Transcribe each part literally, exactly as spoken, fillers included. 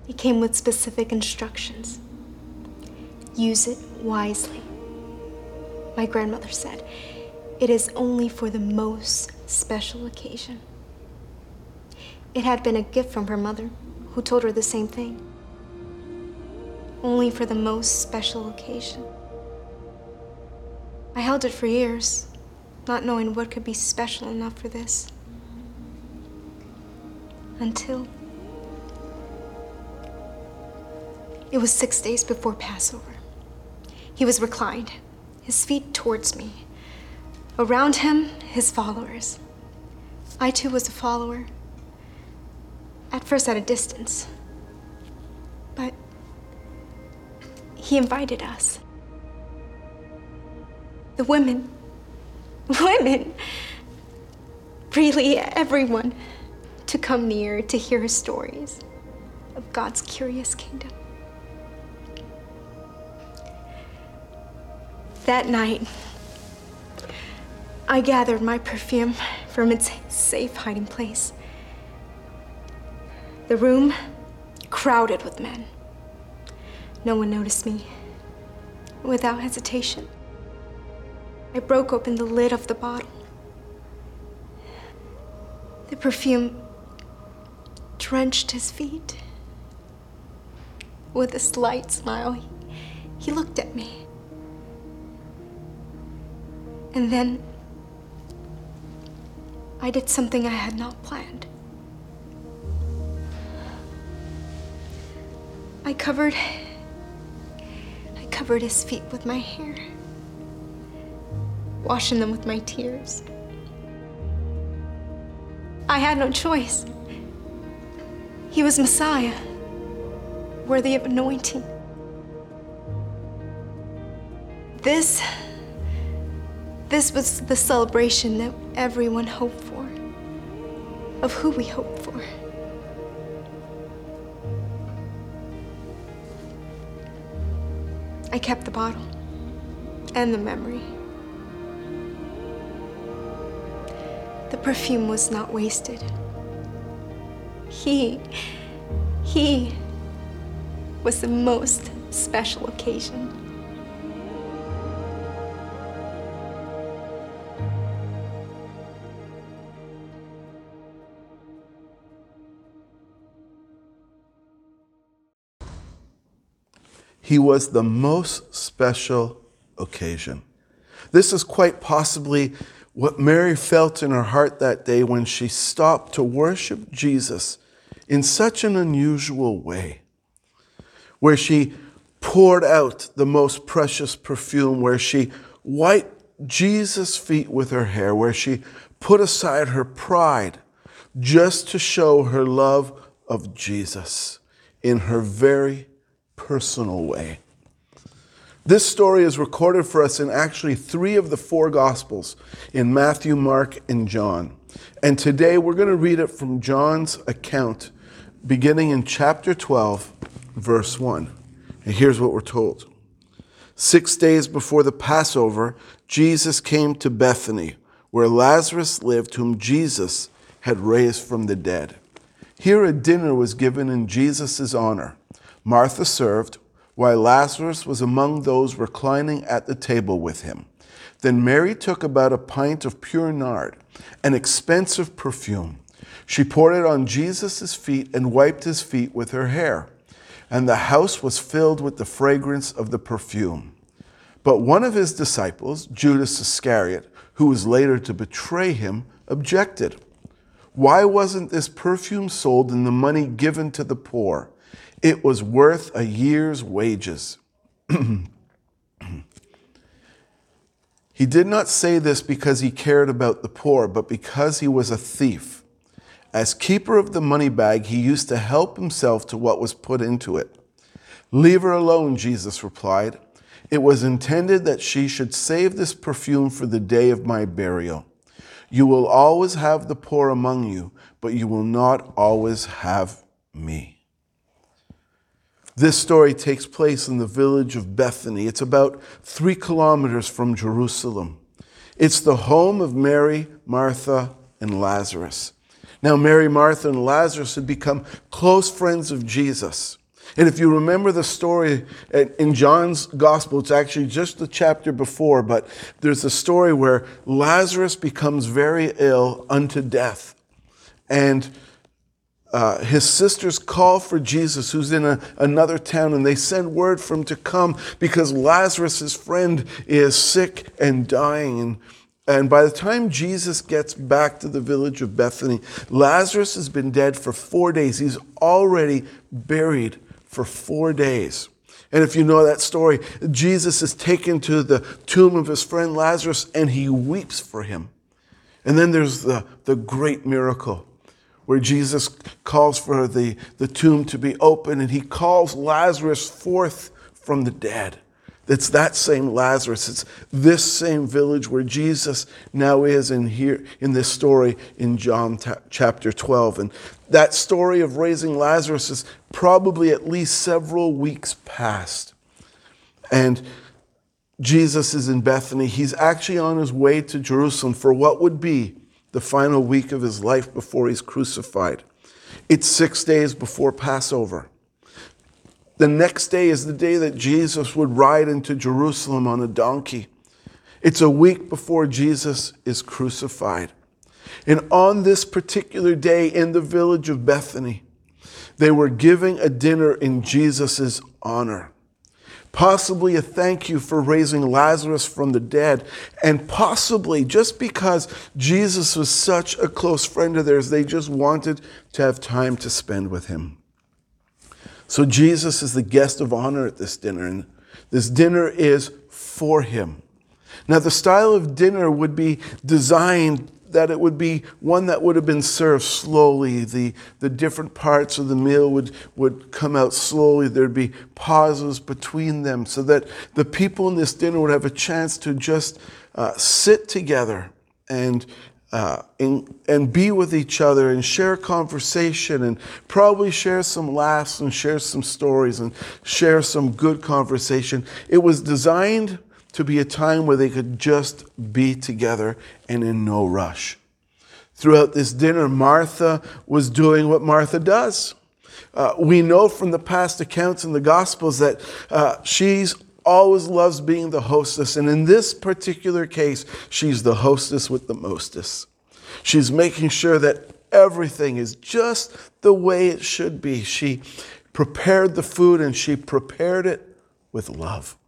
It came with specific instructions. Use it wisely. My grandmother said, it is only for the most special occasion. It had been a gift from her mother, who told her the same thing. Only for the most special occasion. I held it for years, not knowing what could be special enough for this. Until it was six days before Passover. He was reclined, his feet towards me. Around him, his followers. I too was a follower. At first at a distance. But he invited us. The women, women, really everyone, to come near to hear his stories of God's curious kingdom. That night, I gathered my perfume from its safe hiding place. The room crowded with men. No one noticed me. Without hesitation, I broke open the lid of the bottle. The perfume drenched his feet. With a slight smile, he, he looked at me. And then I did something I had not planned. I covered, I covered his feet with my hair, washing them with my tears. I had no choice. He was Messiah, worthy of anointing. This, this was the celebration that everyone hoped for, of who we hoped for. I kept the bottle and the memory. The perfume was not wasted. He, he was the most special occasion. He was the most special occasion. This is quite possibly what Mary felt in her heart that day when she stopped to worship Jesus in such an unusual way, where she poured out the most precious perfume, where she wiped Jesus' feet with her hair, where she put aside her pride just to show her love of Jesus in her very personal way. This story is recorded for us in actually three of the four Gospels, in Matthew, Mark, and John. And today we're going to read it from John's account, beginning in chapter twelve, verse one. And here's what we're told. Six days before the Passover, Jesus came to Bethany, where Lazarus lived, whom Jesus had raised from the dead. Here a dinner was given in Jesus' honor. Martha served, while Lazarus was among those reclining at the table with him. Then Mary took about a pint of pure nard, an expensive perfume. She poured it on Jesus' feet and wiped his feet with her hair. And the house was filled with the fragrance of the perfume. But one of his disciples, Judas Iscariot, who was later to betray him, objected. Why wasn't this perfume sold and the money given to the poor? It was worth a year's wages. He did not say this because he cared about the poor, but because he was a thief. As keeper of the money bag, he used to help himself to what was put into it. Leave her alone, Jesus replied. It was intended that she should save this perfume for the day of my burial. You will always have the poor among you, but you will not always have me. This story takes place in the village of Bethany. It's about three kilometers from Jerusalem. It's the home of Mary, Martha, and Lazarus. Now, Mary, Martha, and Lazarus had become close friends of Jesus. And if you remember the story in John's gospel, it's actually just the chapter before, but there's a story where Lazarus becomes very ill unto death. And uh, his sisters call for Jesus, who's in a, another town, and they send word for him to come because Lazarus, his friend, is sick and dying. And And by the time Jesus gets back to the village of Bethany, Lazarus has been dead for four days. He's already buried for four days. And if you know that story, Jesus is taken to the tomb of his friend Lazarus and he weeps for him. And then there's the, the great miracle where Jesus calls for the, the tomb to be open and he calls Lazarus forth from the dead. It's that same Lazarus. It's this same village where Jesus now is in here in this story in John t- chapter twelve. And that story of raising Lazarus is probably at least several weeks past. And Jesus is in Bethany. He's actually on his way to Jerusalem for what would be the final week of his life before he's crucified. It's six days before Passover. The next day is the day that Jesus would ride into Jerusalem on a donkey. It's a week before Jesus is crucified. And on this particular day in the village of Bethany, they were giving a dinner in Jesus' honor. Possibly a thank you for raising Lazarus from the dead. And possibly just because Jesus was such a close friend of theirs, they just wanted to have time to spend with him. So Jesus is the guest of honor at this dinner, and this dinner is for him. Now, the style of dinner would be designed that it would be one that would have been served slowly. The, the different parts of the meal would, would come out slowly. There'd be pauses between them so that the people in this dinner would have a chance to just uh, sit together and Uh, and, and be with each other and share conversation and probably share some laughs and share some stories and share some good conversation. It was designed to be a time where they could just be together and in no rush. Throughout this dinner, Martha was doing what Martha does. Uh, we know from the past accounts in the Gospels that uh, she's always loves being the hostess. And in this particular case, she's the hostess with the mostest. She's making sure that everything is just the way it should be. She prepared the food and she prepared it with love.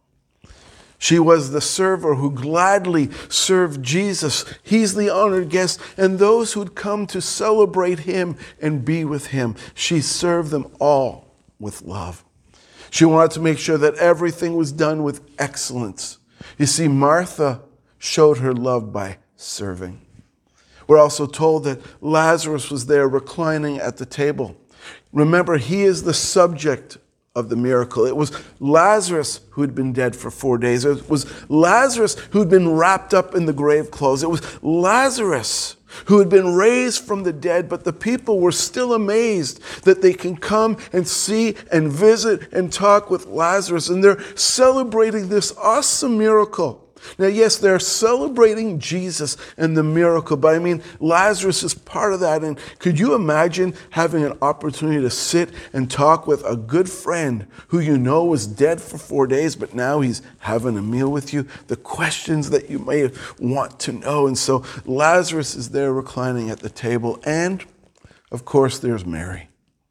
She was the server who gladly served Jesus. He's the honored guest. And those who'd come to celebrate him and be with him, she served them all with love. She wanted to make sure that everything was done with excellence. You see, Martha showed her love by serving. We're also told that Lazarus was there reclining at the table. Remember, he is the subject of the miracle. It was Lazarus who had been dead for four days. It was Lazarus who had been wrapped up in the grave clothes. It was Lazarus who had been raised from the dead, but the people were still amazed that they can come and see and visit and talk with Lazarus, and they're celebrating this awesome miracle. Now, yes, they're celebrating Jesus and the miracle, but I mean, Lazarus is part of that. And could you imagine having an opportunity to sit and talk with a good friend who you know was dead for four days, but now he's having a meal with you? The questions that you may want to know. And so Lazarus is there reclining at the table. And, of course, there's Mary.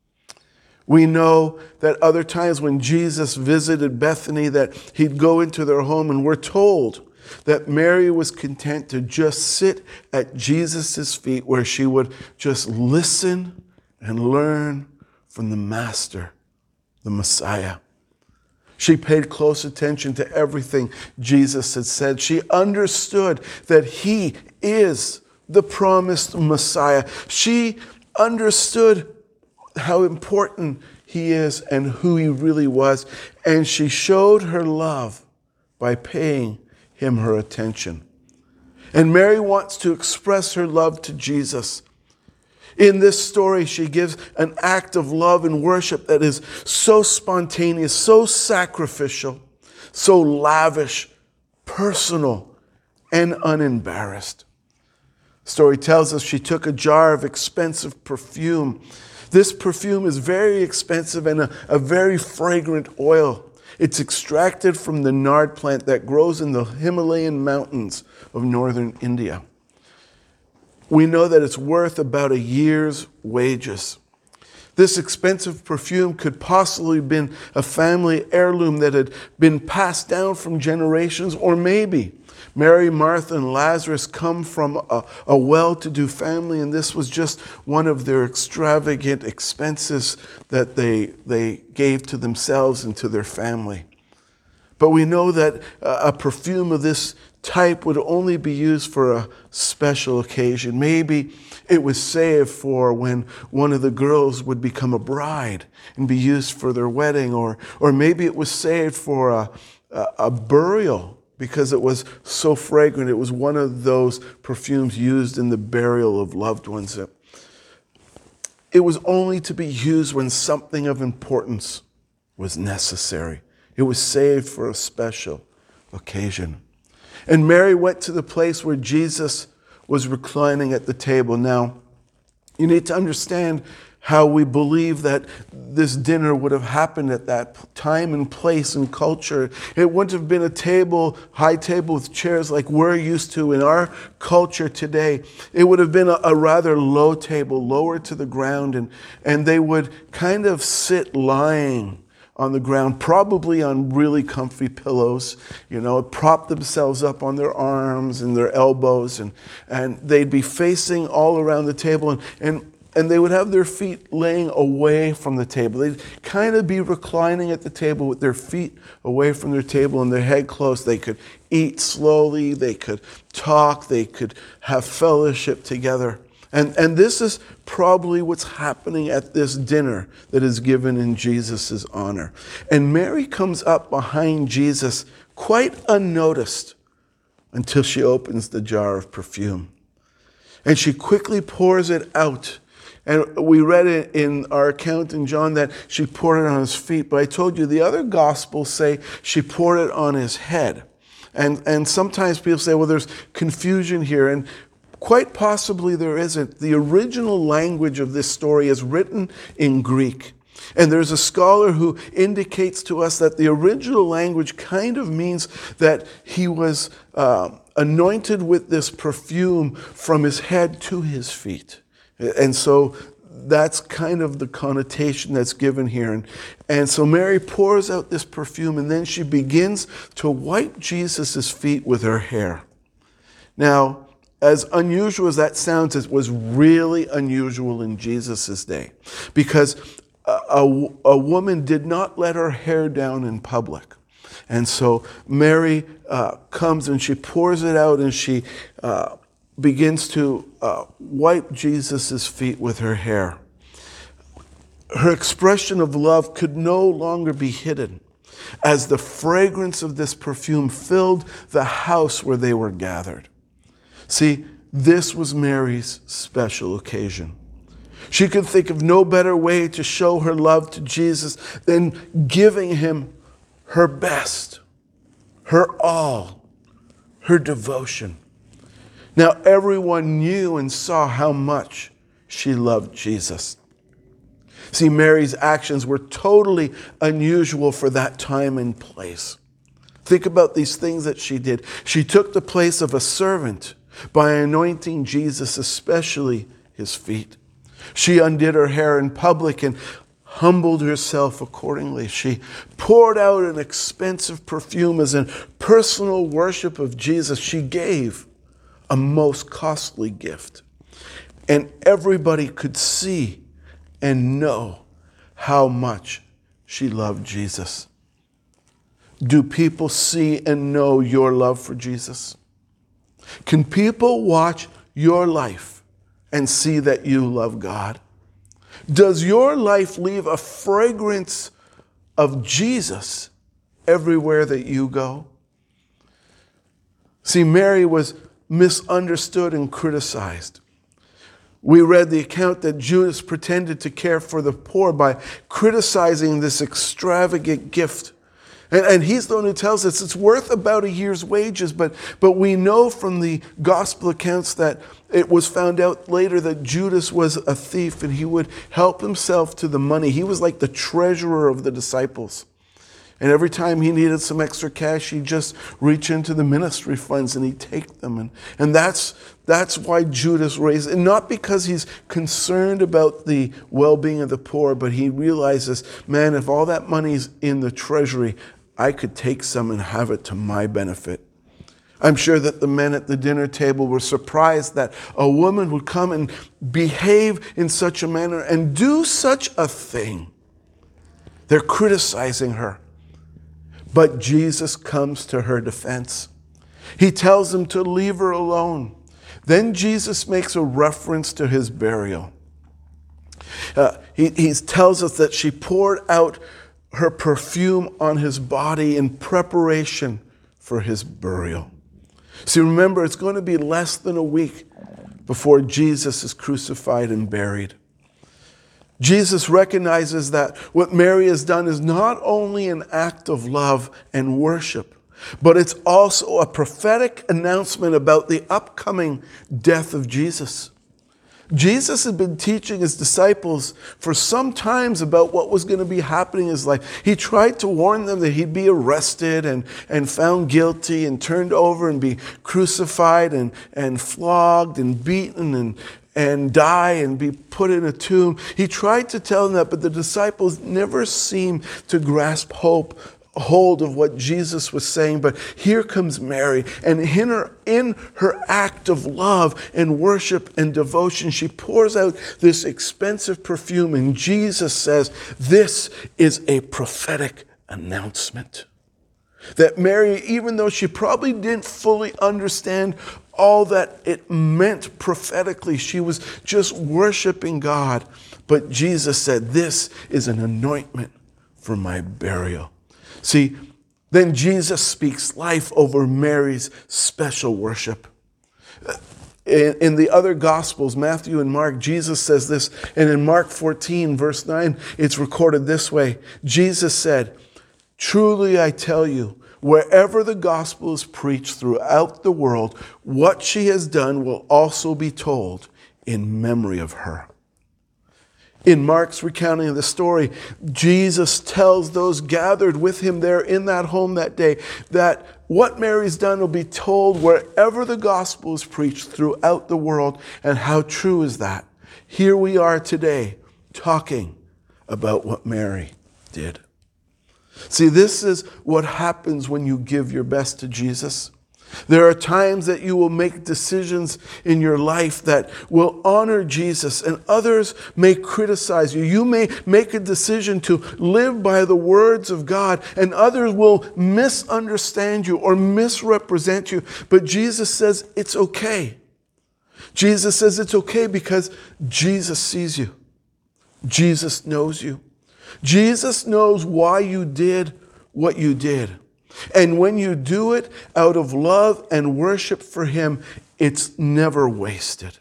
We know that other times when Jesus visited Bethany that he'd go into their home, and we're told that Mary was content to just sit at Jesus' feet where she would just listen and learn from the Master, the Messiah. She paid close attention to everything Jesus had said. She understood that he is the promised Messiah. She understood how important he is and who he really was. And she showed her love by paying him her attention. And Mary wants to express her love to Jesus. In this story, she gives an act of love and worship that is so spontaneous, so sacrificial, so lavish, personal, and unembarrassed. Story tells us she took a jar of expensive perfume. This perfume is very expensive and a, a very fragrant oil. It's extracted from the nard plant that grows in the Himalayan mountains of northern India. We know that it's worth about a year's wages. This expensive perfume could possibly have been a family heirloom that had been passed down from generations, or maybe Mary, Martha, and Lazarus come from a, a well-to-do family, and this was just one of their extravagant expenses that they, they gave to themselves and to their family. But we know that a perfume of this type would only be used for a special occasion. Maybe it was saved for when one of the girls would become a bride and be used for their wedding, or, or maybe it was saved for a, a, a burial because it was so fragrant. It was one of those perfumes used in the burial of loved ones. It was only to be used when something of importance was necessary. It was saved for a special occasion. And Mary went to the place where Jesus was reclining at the table. Now, you need to understand how we believe that this dinner would have happened at that time and place and culture. It wouldn't have been a table, high table with chairs like we're used to in our culture today. It would have been a, a rather low table, lower to the ground, and, and they would kind of sit lying on the ground, probably on really comfy pillows, you know, prop themselves up on their arms and their elbows, and, and they'd be facing all around the table, and, and, and they would have their feet laying away from the table. They'd kind of be reclining at the table with their feet away from their table and their head closed. They could eat slowly, they could talk, they could have fellowship together. And, and this is probably what's happening at this dinner that is given in Jesus' honor. And Mary comes up behind Jesus quite unnoticed until she opens the jar of perfume. And she quickly pours it out. And we read it in our account in John that she poured it on his feet. But I told you the other Gospels say she poured it on his head. And, and sometimes people say, well, there's confusion here. And quite possibly there isn't. The original language of this story is written in Greek. And there's a scholar who indicates to us that the original language kind of means that he was uh, anointed with this perfume from his head to his feet. And so that's kind of the connotation that's given here. And, and so Mary pours out this perfume, and then she begins to wipe Jesus' feet with her hair. Now, as unusual as that sounds, it was really unusual in Jesus' day, because a, a, a woman did not let her hair down in public. And so Mary uh, comes and she pours it out, and she uh, begins to uh, wipe Jesus' feet with her hair. Her expression of love could no longer be hidden, as the fragrance of this perfume filled the house where they were gathered. See, this was Mary's special occasion. She could think of no better way to show her love to Jesus than giving him her best, her all, her devotion. Now, everyone knew and saw how much she loved Jesus. See, Mary's actions were totally unusual for that time and place. Think about these things that she did. She took the place of a servant by anointing Jesus, especially his feet. She undid her hair in public and humbled herself accordingly. She poured out an expensive perfume as a personal worship of Jesus. She gave a most costly gift. And everybody could see and know how much she loved Jesus. Do people see and know your love for Jesus? Can people watch your life and see that you love God? Does your life leave a fragrance of Jesus everywhere that you go? See, Mary was misunderstood and criticized. We read the account that Judas pretended to care for the poor by criticizing this extravagant gift And, and he's the one who tells us it's worth about a year's wages. But, but we know from the gospel accounts that it was found out later that Judas was a thief and he would help himself to the money. He was like the treasurer of the disciples. And every time he needed some extra cash, he'd just reach into the ministry funds and he'd take them. And, and that's, that's why Judas raised, and not because he's concerned about the well-being of the poor, but he realizes, man, if all that money's in the treasury, I could take some and have it to my benefit. I'm sure that the men at the dinner table were surprised that a woman would come and behave in such a manner and do such a thing. They're criticizing her. But Jesus comes to her defense. He tells them to leave her alone. Then Jesus makes a reference to his burial. Uh, he, he tells us that she poured out her perfume on his body in preparation for his burial. See, remember, it's going to be less than a week before Jesus is crucified and buried. Jesus recognizes that what Mary has done is not only an act of love and worship, but it's also a prophetic announcement about the upcoming death of Jesus. Jesus had been teaching his disciples for some times about what was going to be happening in his life. He tried to warn them that he'd be arrested and, and found guilty and turned over and be crucified and, and flogged and beaten and, and die and be put in a tomb. He tried to tell them that, but the disciples never seemed to grasp hope, hold of what Jesus was saying. But here comes Mary, and in her, in her act of love and worship and devotion, she pours out this expensive perfume, and Jesus says, this is a prophetic announcement. That Mary, even though she probably didn't fully understand all that it meant prophetically, she was just worshiping God. But Jesus said, this is an anointment for my burial. See, then Jesus speaks life over Mary's special worship. In, in the other Gospels, Matthew and Mark, Jesus says this, and in Mark fourteen, verse nine, it's recorded this way. Jesus said, truly I tell you, wherever the gospel is preached throughout the world, what she has done will also be told in memory of her. In Mark's recounting of the story, Jesus tells those gathered with him there in that home that day that what Mary's done will be told wherever the gospel is preached throughout the world. And how true is that? Here we are today talking about what Mary did. See, this is what happens when you give your best to Jesus. There are times that you will make decisions in your life that will honor Jesus, and others may criticize you. You may make a decision to live by the words of God, and others will misunderstand you or misrepresent you. But Jesus says it's okay. Jesus says it's okay because Jesus sees you. Jesus knows you. Jesus knows why you did what you did. And when you do it out of love and worship for him, it's never wasted.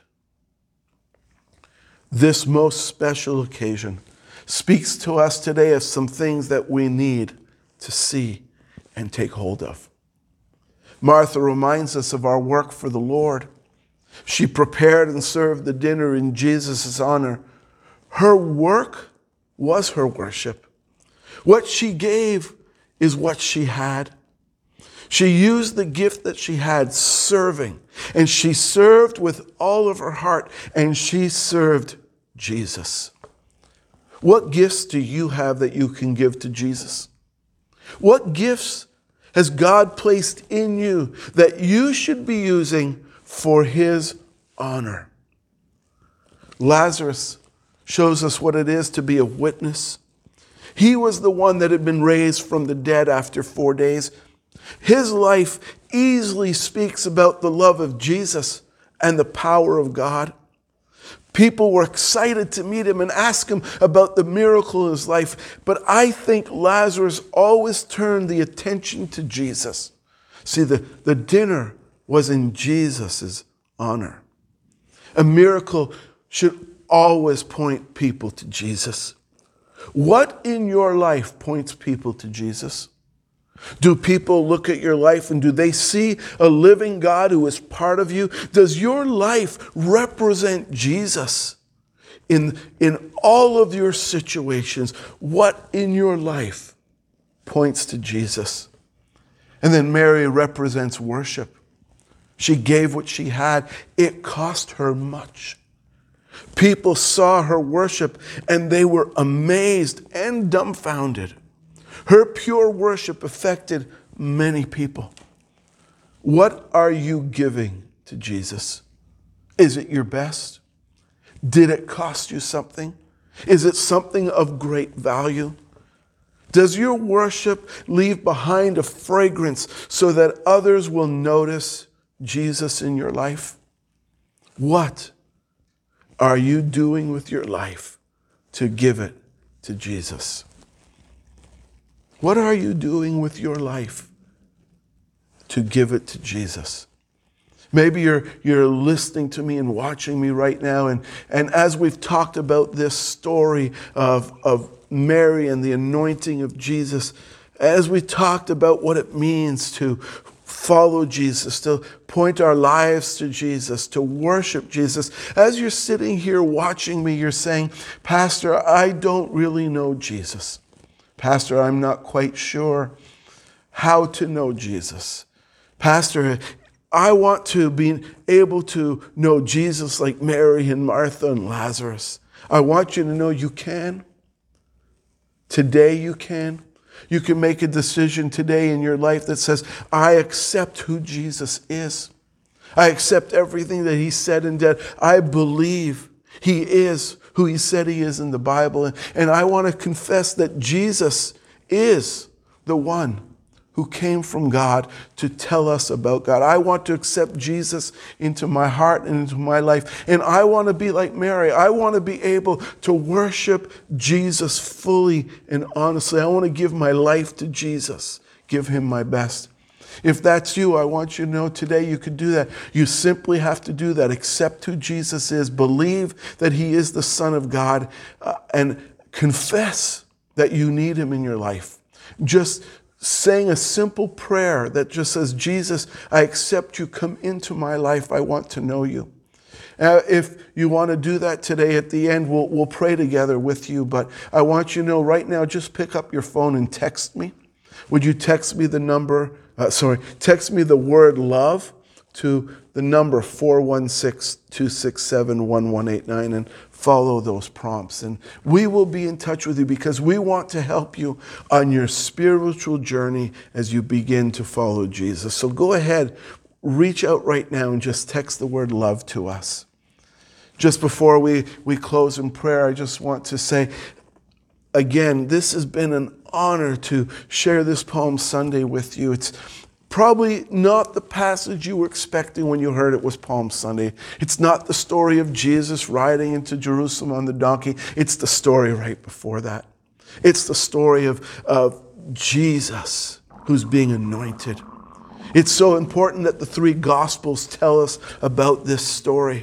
This most special occasion speaks to us today of some things that we need to see and take hold of. Martha reminds us of our work for the Lord. She prepared and served the dinner in Jesus' honor. Her work was her worship. What she gave is what she had. She used the gift that she had, serving, and she served with all of her heart, and she served Jesus. What gifts do you have that you can give to Jesus? What gifts has God placed in you that you should be using for his honor? Lazarus shows us what it is to be a witness. He was the one that had been raised from the dead after four days. His life easily speaks about the love of Jesus and the power of God. People were excited to meet him and ask him about the miracle in his life. But I think Lazarus always turned the attention to Jesus. See, the, the dinner was in Jesus' honor. A miracle should always point people to Jesus. What in your life points people to Jesus? Do people look at your life and do they see a living God who is part of you? Does your life represent Jesus? In, in all of your situations, what in your life points to Jesus? And then Mary represents worship. She gave what she had. It cost her much. People saw her worship and they were amazed and dumbfounded. Her pure worship affected many people. What are you giving to Jesus? Is it your best? Did it cost you something? Is it something of great value? Does your worship leave behind a fragrance so that others will notice Jesus in your life? What are you doing with your life to give it to Jesus? What are you doing with your life to give it to Jesus? Maybe you're, you're listening to me and watching me right now, and, and as we've talked about this story of, of Mary and the anointing of Jesus, as we talked about what it means to follow Jesus, to point our lives to Jesus, to worship Jesus, as you're sitting here watching me, you're saying, Pastor, I don't really know Jesus. Pastor, I'm not quite sure how to know Jesus. Pastor, I want to be able to know Jesus like Mary and Martha and Lazarus. I want you to know you can. Today you can. You can make a decision today in your life that says, I accept who Jesus is. I accept everything that he said and did. I believe he is who he said he is in the Bible. And I want to confess that Jesus is the one who came from God to tell us about God. I want to accept Jesus into my heart and into my life. And I want to be like Mary. I want to be able to worship Jesus fully and honestly. I want to give my life to Jesus, give him my best. If that's you, I want you to know today you could do that. You simply have to do that. Accept who Jesus is. Believe that he is the Son of God, uh, and confess that you need him in your life. Just saying a simple prayer that just says, Jesus, I accept you. Come into my life. I want to know you. Uh, if you want to do that today, at the end, we'll, we'll pray together with you. But I want you to know right now, just pick up your phone and text me. Would you text me the number, uh, sorry, text me the word love to the number four one six, two six seven, one one eight nine and follow those prompts. And we will be in touch with you because we want to help you on your spiritual journey as you begin to follow Jesus. So go ahead, reach out right now and just text the word love to us. Just before we, we close in prayer, I just want to say, again, this has been an honor to share this Palm Sunday with you. It's probably not the passage you were expecting when you heard it was Palm Sunday. It's not the story of Jesus riding into Jerusalem on the donkey. It's the story right before that. It's the story of, of Jesus who's being anointed. It's so important that the three Gospels tell us about this story.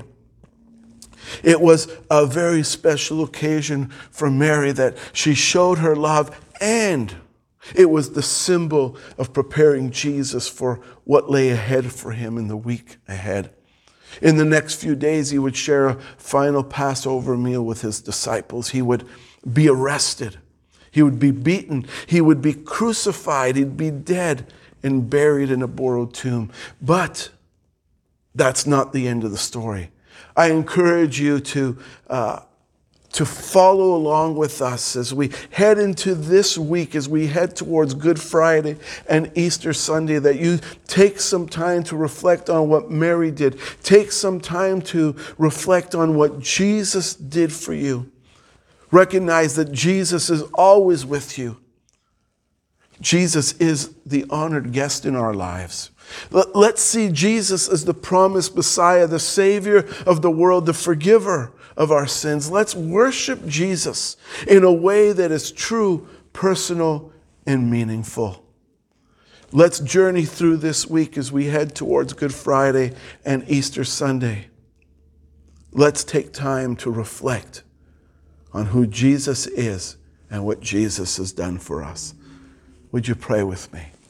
It was a very special occasion for Mary that she showed her love, and it was the symbol of preparing Jesus for what lay ahead for him in the week ahead. In the next few days, he would share a final Passover meal with his disciples. He would be arrested. He would be beaten. He would be crucified. He'd be dead and buried in a borrowed tomb. But that's not the end of the story. I encourage you to uh, to follow along with us as we head into this week, as we head towards Good Friday and Easter Sunday, that you take some time to reflect on what Mary did. Take some time to reflect on what Jesus did for you. Recognize that Jesus is always with you. Jesus is the honored guest in our lives. Let's see Jesus as the promised Messiah, the Savior of the world, the forgiver of our sins. Let's worship Jesus in a way that is true, personal, and meaningful. Let's journey through this week as we head towards Good Friday and Easter Sunday. Let's take time to reflect on who Jesus is and what Jesus has done for us. Would you pray with me?